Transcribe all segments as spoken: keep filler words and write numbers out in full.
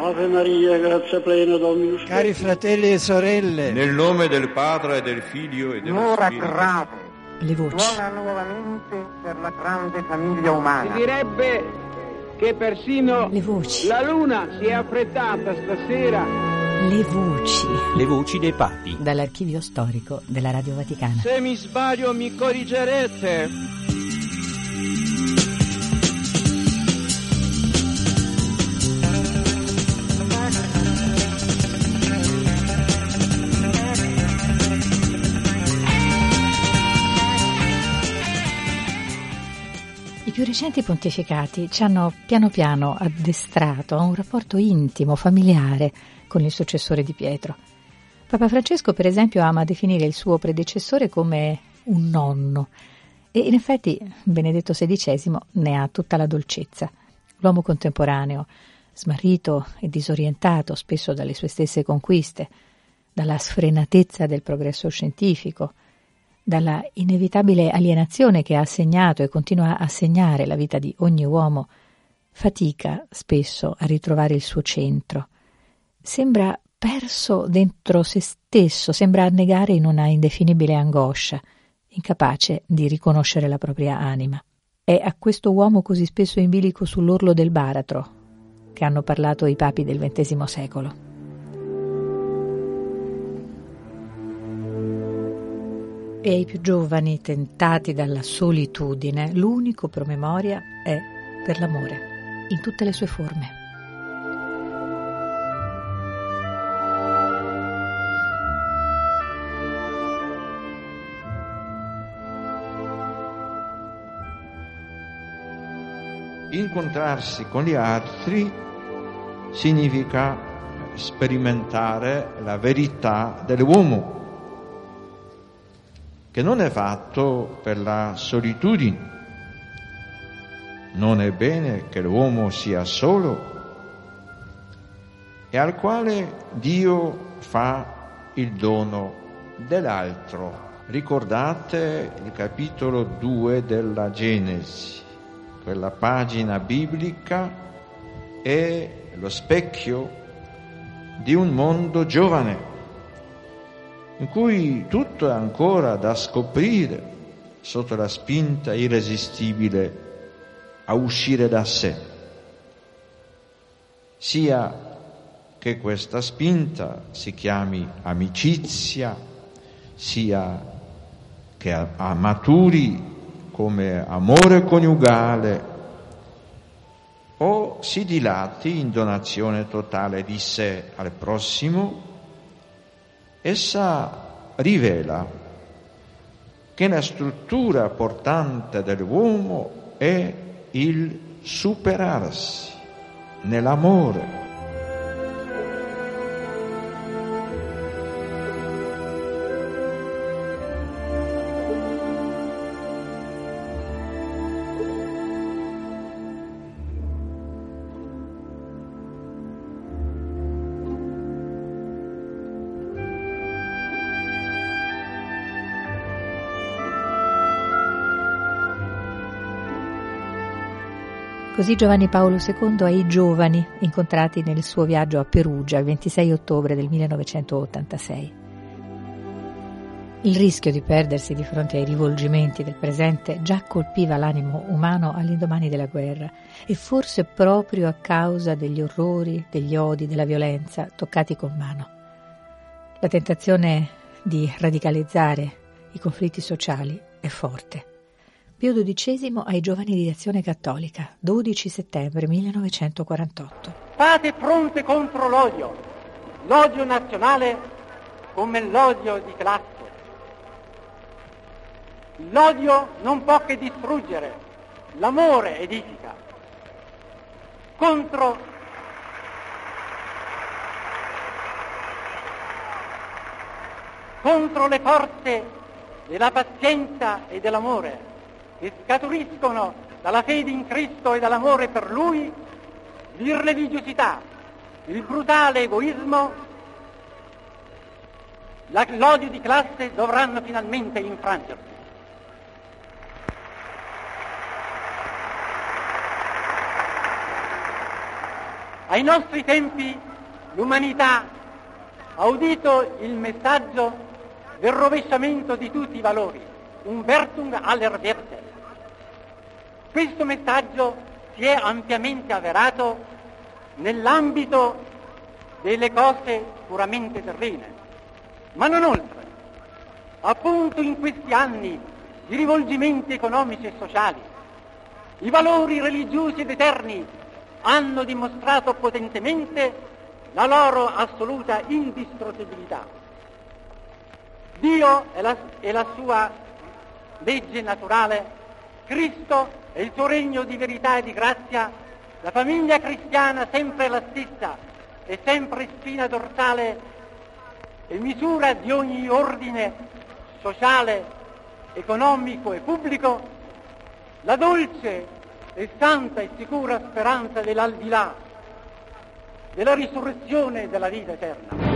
Ave Maria, grazia plena, Dominus tecum. Cari fratelli e sorelle, nel nome del Padre e del Figlio e dello L'ora Spirito. grave le voci. suona nuovamente per la grande famiglia umana. Si direbbe che persino Le voci. la luna si è affrettata stasera. Le voci. Le voci dei papi. Dall'archivio storico della Radio Vaticana. Se mi sbaglio mi corrigerete. I più recenti pontificati ci hanno piano piano addestrato a un rapporto intimo, familiare con il successore di Pietro. Papa Francesco, per esempio, ama definire il suo predecessore come un nonno e in effetti Benedetto sedicesimo ne ha tutta la dolcezza. L'uomo contemporaneo, smarrito e disorientato spesso dalle sue stesse conquiste, dalla sfrenatezza del progresso scientifico, dalla inevitabile alienazione che ha segnato e continua a segnare la vita di ogni uomo, fatica spesso a ritrovare il suo centro. Sembra perso dentro se stesso, sembra annegare in una indefinibile angoscia, incapace di riconoscere la propria anima. È a questo uomo così spesso in bilico sull'orlo del baratro che hanno parlato i papi del ventesimo secolo. E ai più giovani, tentati dalla solitudine, l'unico promemoria è per l'amore, in tutte le sue forme. Incontrarsi con gli altri significa sperimentare la verità dell'uomo, che non è fatto per la solitudine. Non è bene che l'uomo sia solo e al quale Dio fa il dono dell'altro. Ricordate il capitolo due della Genesi, quella pagina biblica è lo specchio di un mondo giovane, in cui tutto è ancora da scoprire sotto la spinta irresistibile a uscire da sé, sia che questa spinta si chiami amicizia, sia che a maturi come amore coniugale o si dilati in donazione totale di sé al prossimo. Essa rivela che la struttura portante dell'uomo è il superarsi nell'amore. Così Giovanni Paolo secondo ai giovani incontrati nel suo viaggio a Perugia il ventisei ottobre del millenovecentottantasei. Il rischio di perdersi di fronte ai rivolgimenti del presente già colpiva l'animo umano all'indomani della guerra e forse proprio a causa degli orrori, degli odi, della violenza toccati con mano. La tentazione di radicalizzare i conflitti sociali è forte. Pio dodicesimo ai giovani di Azione Cattolica, dodici settembre millenovecentoquarantotto. Fate fronte contro l'odio, l'odio nazionale come l'odio di classe. L'odio non può che distruggere, l'amore edifica. Contro contro le forze della pazienza e dell'amore che scaturiscono dalla fede in Cristo e dall'amore per Lui, l'irreligiosità, il brutale egoismo, la, l'odio di classe dovranno finalmente infrangersi. Ai nostri tempi l'umanità ha udito il messaggio del rovesciamento di tutti i valori, Umbertum aller Werten. Questo messaggio si è ampiamente avverato nell'ambito delle cose puramente terrene, ma non oltre. Appunto in questi anni di rivolgimenti economici e sociali, i valori religiosi ed eterni hanno dimostrato potentemente la loro assoluta indistruttibilità. Dio è la, è la sua legge naturale, Cristo è il suo regno di verità e di grazia, la famiglia cristiana sempre la stessa e sempre spina dorsale e misura di ogni ordine sociale, economico e pubblico, la dolce e santa e sicura speranza dell'aldilà, della risurrezione e della vita eterna.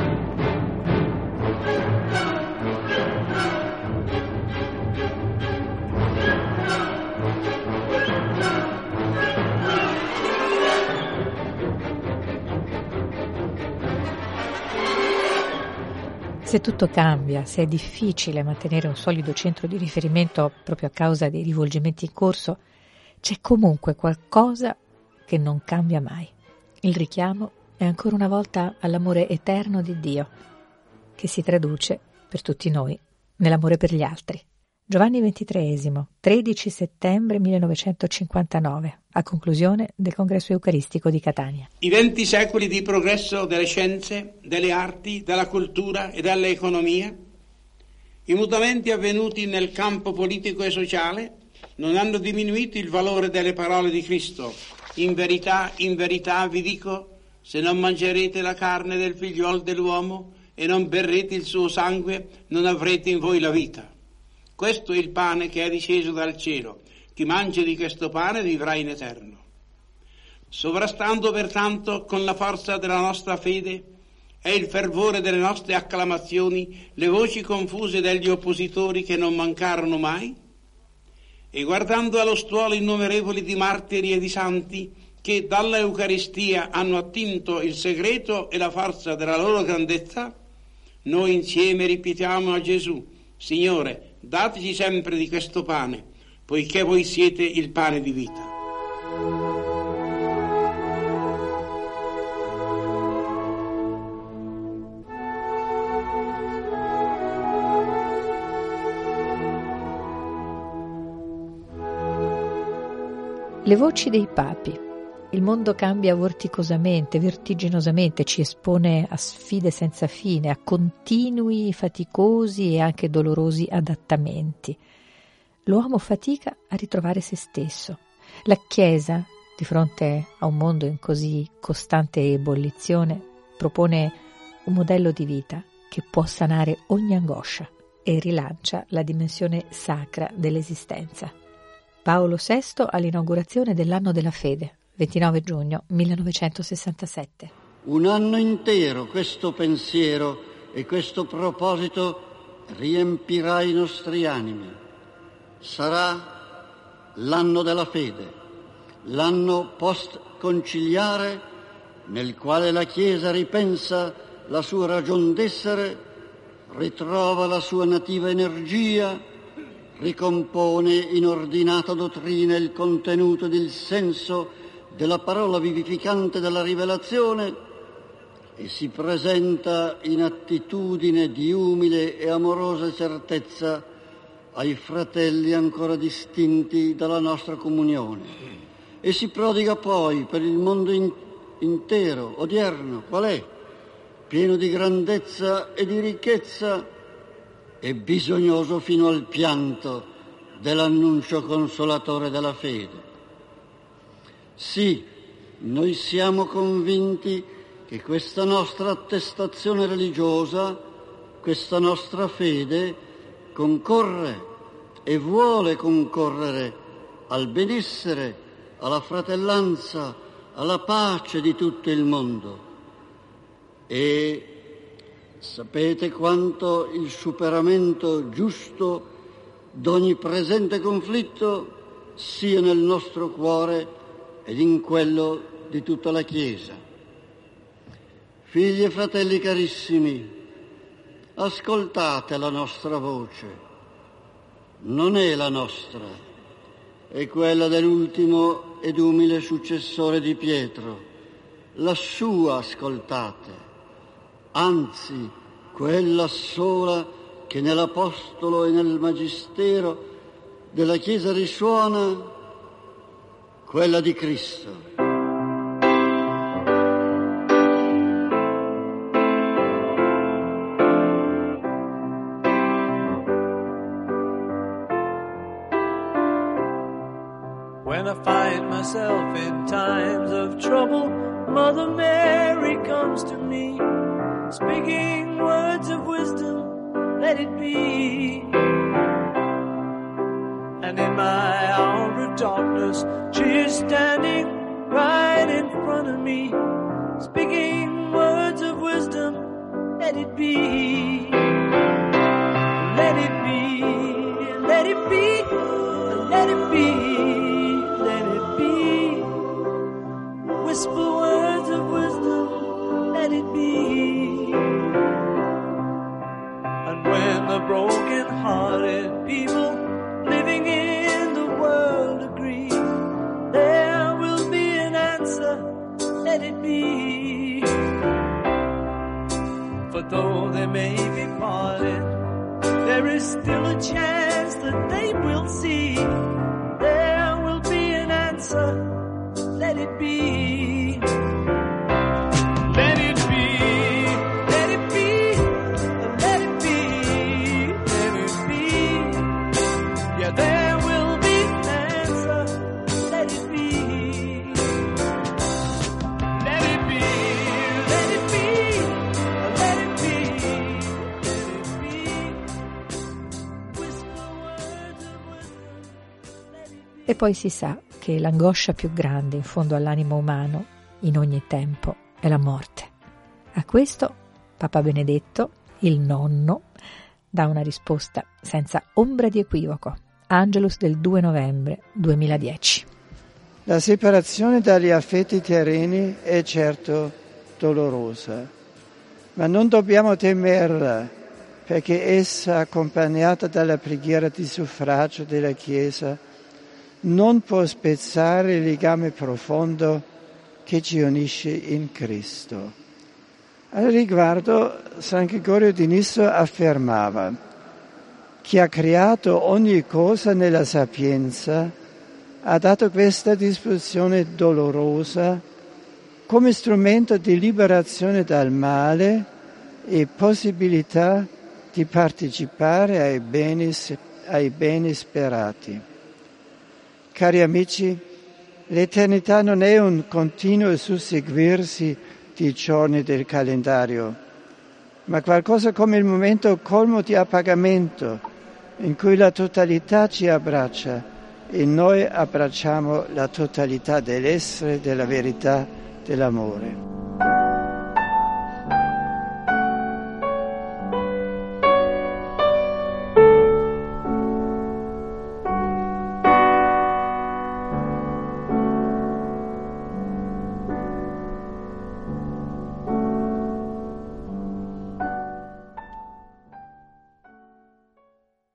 Se tutto cambia, se è difficile mantenere un solido centro di riferimento proprio a causa dei rivolgimenti in corso, c'è comunque qualcosa che non cambia mai. Il richiamo è ancora una volta all'amore eterno di Dio, che si traduce per tutti noi nell'amore per gli altri. Giovanni ventitreesimo, tredici settembre millenovecentocinquantanove, a conclusione del Congresso Eucaristico di Catania. I venti secoli di progresso delle scienze, delle arti, della cultura e dell'economia, i mutamenti avvenuti nel campo politico e sociale, non hanno diminuito il valore delle parole di Cristo. In verità, in verità vi dico, se non mangerete la carne del figliuolo dell'uomo e non berrete il suo sangue, non avrete in voi la vita. Questo è il pane che è disceso dal cielo. Chi mangia di questo pane vivrà in eterno. Sovrastando pertanto con la forza della nostra fede e il fervore delle nostre acclamazioni le voci confuse degli oppositori che non mancarono mai, e guardando allo stuolo innumerevoli di martiri e di santi che dalla Eucaristia hanno attinto il segreto e la forza della loro grandezza, noi insieme ripetiamo a Gesù: Signore, dateci sempre di questo pane, poiché voi siete il pane di vita. Le voci dei papi. Il mondo cambia vorticosamente, vertiginosamente, ci espone a sfide senza fine, a continui, faticosi e anche dolorosi adattamenti. L'uomo fatica a ritrovare se stesso. La Chiesa, di fronte a un mondo in così costante ebollizione, propone un modello di vita che può sanare ogni angoscia e rilancia la dimensione sacra dell'esistenza. Paolo sesto all'inaugurazione dell'anno della fede, ventinove giugno millenovecentosessantasette. Un anno intero questo pensiero e questo proposito riempirà i nostri animi. Sarà l'anno della fede, l'anno post-conciliare nel quale la Chiesa ripensa la sua ragion d'essere, ritrova la sua nativa energia, ricompone in ordinata dottrina il contenuto ed il senso della parola vivificante della rivelazione e si presenta in attitudine di umile e amorosa certezza ai fratelli ancora distinti dalla nostra comunione e si prodiga poi per il mondo in, intero, odierno, qual è? Pieno di grandezza e di ricchezza e bisognoso fino al pianto dell'annuncio consolatore della fede. Sì, noi siamo convinti che questa nostra attestazione religiosa, questa nostra fede, concorre e vuole concorrere al benessere, alla fratellanza, alla pace di tutto il mondo. E sapete quanto il superamento giusto d'ogni presente conflitto sia nel nostro cuore ed in quello di tutta la Chiesa. Figli e fratelli carissimi, ascoltate la nostra voce. Non è la nostra, è quella dell'ultimo ed umile successore di Pietro. La sua ascoltate, anzi quella sola che nell'Apostolo e nel Magistero della Chiesa risuona, quella di Cristo. When I find myself in times of trouble, Mother Mary comes to me, speaking words of wisdom, let it be. And in my hour of darkness, she is standing right in front of me, speaking words of wisdom, let it be. Let it be, let it be, let it be. Whisper words of wisdom, let it be. And when the broken-hearted people living in the world agree, there will be an answer, let it be. For though they may be parted, there is still a chance that they will see. There will be an answer, let it be. Let it be, let it be, let it be, let it be. Yeah, there will be an answer, let it be. Let it be, let it be, let it be, let it be. Whisper words of wisdom, let it be. E poi si sa che l'angoscia più grande in fondo all'animo umano, in ogni tempo, è la morte. A questo Papa Benedetto, il nonno, dà una risposta senza ombra di equivoco. Angelus del due novembre duemiladieci. La separazione dagli affetti terreni è certo dolorosa, ma non dobbiamo temerla, perché essa, accompagnata dalla preghiera di suffragio della Chiesa, non può spezzare il legame profondo che ci unisce in Cristo. Al riguardo, San Gregorio di Nyssa affermava: chi ha creato ogni cosa nella sapienza ha dato questa disposizione dolorosa come strumento di liberazione dal male e possibilità di partecipare ai beni, ai beni sperati. Cari amici, l'eternità non è un continuo susseguirsi di giorni del calendario, ma qualcosa come il momento colmo di appagamento in cui la totalità ci abbraccia e noi abbracciamo la totalità dell'essere, della verità, dell'amore.